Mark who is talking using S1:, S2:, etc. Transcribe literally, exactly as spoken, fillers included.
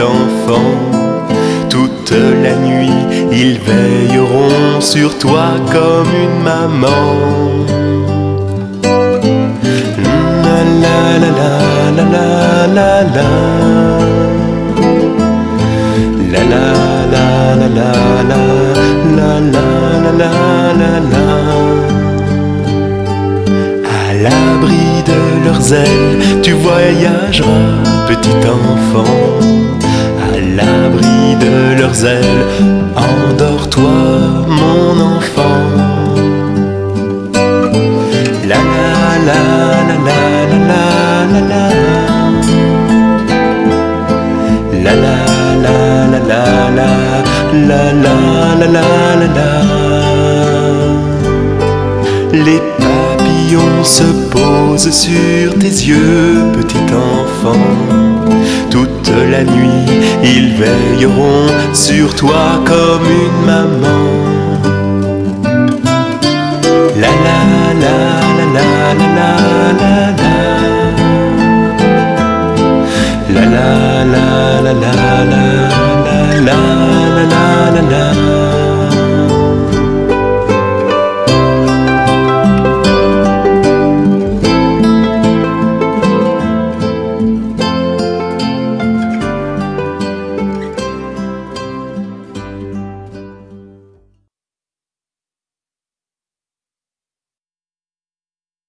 S1: enfant. Toute la nuit, ils veilleront sur toi comme une maman. La la la la la la la. La la la la la la la la la la la. À l'abri de leurs ailes, tu voyageras, petit enfant. À l'abri de leurs ailes, endors-toi, mon enfant. La la la la la la la la. La la la la la la la la la la la. Les papillons se posent sur tes yeux, petit enfant. Toute la nuit, ils veilleront sur toi comme une maman. La la la la la la la la. La la la la la la.